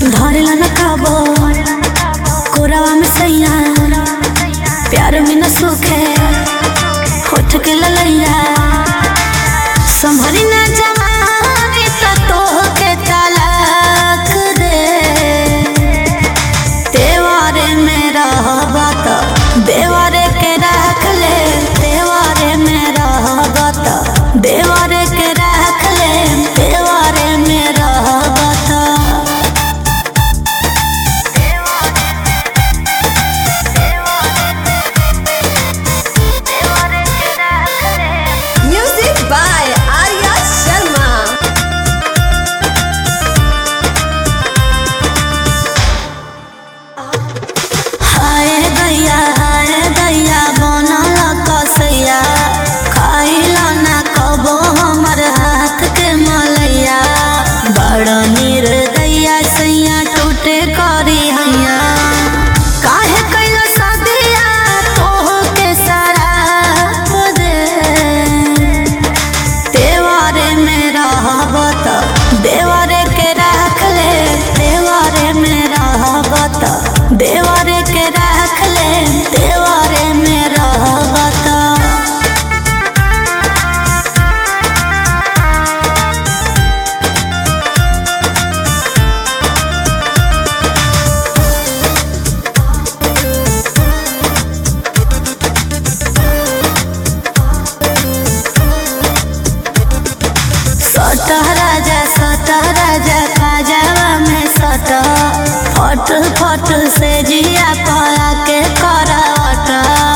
धरेला न खाबो कोरावा में सैया प्यार में न सूखे होठ के ललैया संभरी न जवानी तो के तलाक दे तेवारे में रहबा तो देवारे के रख ले तेवारे में रहबा तो देवारे के रख ले तेवारे में रहबा तो Music by Arya Sharma. हाय दैया बनल कसैया खाइला ना कबो हमर हाथ के मलैया बड़ निर्दया सैया टूटे करी हैया काहे कैलो सदिया तोह के शराब दे तेवारे में रहब त देवारे के रख ले तेवारे में रहब त देवारे के रख ले देवारे में रहब त सटा राजा काजावा में सटा फट से जिया पड़ा के करावटा